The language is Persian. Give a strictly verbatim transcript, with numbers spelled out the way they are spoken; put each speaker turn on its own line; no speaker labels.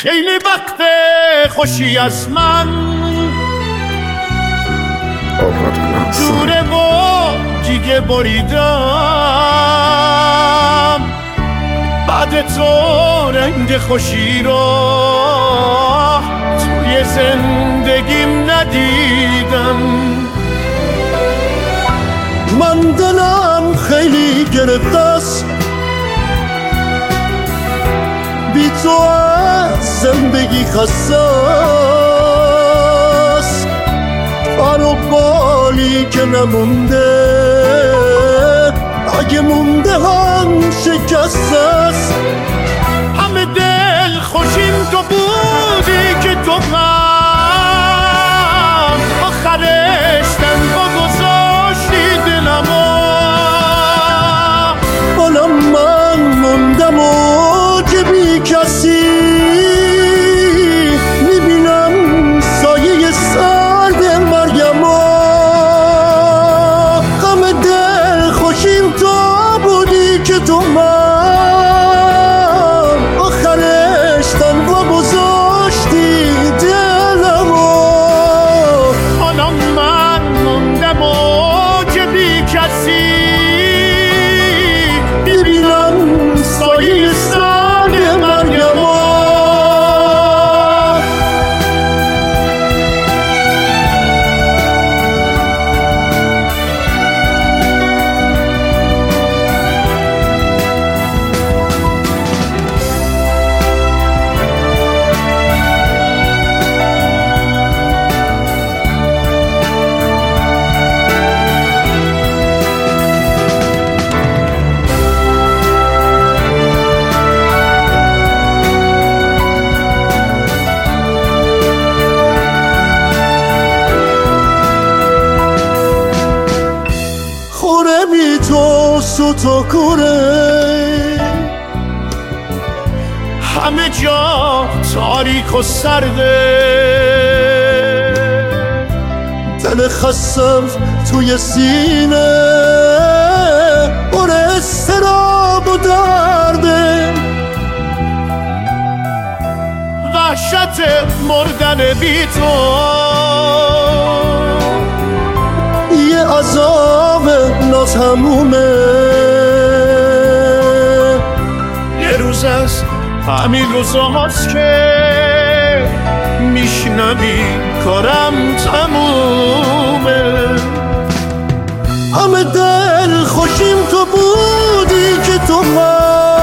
خیلی وقت خوشی از من دوره و دیگه بریدم، بعد تو رنگ خوشی رو توی زندگیم ندیدم. من دلم خیلی گرفته است، بی تو از زندگی خسته است، پر و بالی که نمونده اگه مونده هم شکسته است. همه دل خوشیم تو بودی که تو هم آخرش تنها گذاشتی دلمو. حالا من موندم و که بی کسی میبینم سایه سرد مرگمو. همه دل خوشیم تو بودی که تو من آخرش تنها گذاشتی دلمو. حالا من موندم و که بی کسی میبینم سایه سرد مرگمو. خوره بی تو سوتو کوره، همه جا تاریک و سرده، دل خستم توی سینه پر استراب و درده. وحشت مردن بی تو یه عذاب ناتمومه، یه روز از همین روزاست که میشنوی کارم تمومه. همه دل خوشیم تو بودی که تو من